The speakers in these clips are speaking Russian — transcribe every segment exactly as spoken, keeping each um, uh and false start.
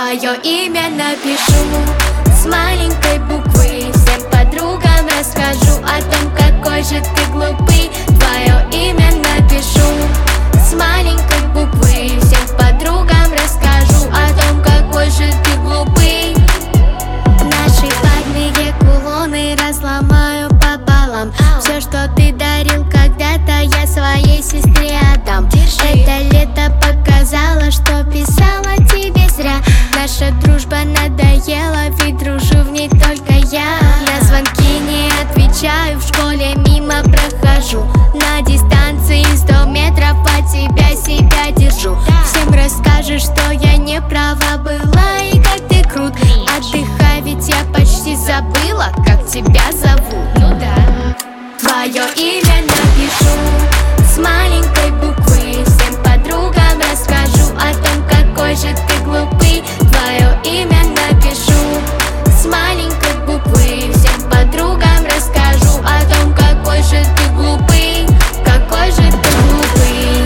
Твое имя напишу с маленькой буквы, всем подругам расскажу о том, какой же ты глупый. Твое имя напишу с маленькой буквы, всем подругам расскажу о том, какой же ты глупый. Наши парные кулоны разломаю пополам. Все, что ты дарил когда-то, я своей сестре отдам. Это лето показало, что писала тебе зря. Наша дружба надоела, ведь дружу в ней только я. На звонки не отвечаю, в школе мимо прохожу. На дистанции сто метров от тебя себя держу. Всем расскажешь, что я не права была и как ты крут. Отдыхай, ведь я почти забыла, как тебя зовут. Ну да. Твое имя напишу с маленькой буквы, всем подругам расскажу о том, какой же ты глупый. Твое имя напишу с маленькой буквы, всем подругам расскажу о том, какой же ты глупый. Какой же ты глупый.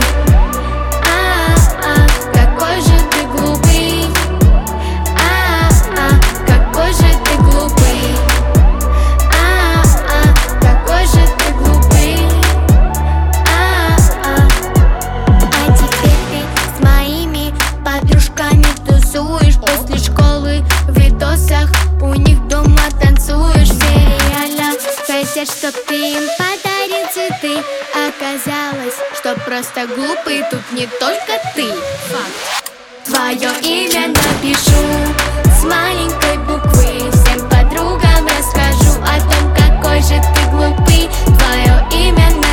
А-а, какой же ты глупый. А-а, какой же ты глупый. А-а, какой же ты глупый. А-а. А теперь ты с моими подружками тусуешь, после школы в видосах у них дома танцуешь. Все реально хотят, чтоб ты им подарил цветы. Оказалось, что просто глупый тут не только ты. Факт. Твое имя напишу с маленькой буквы, всем подругам расскажу о том, какой же ты глупый. Твое имя напишу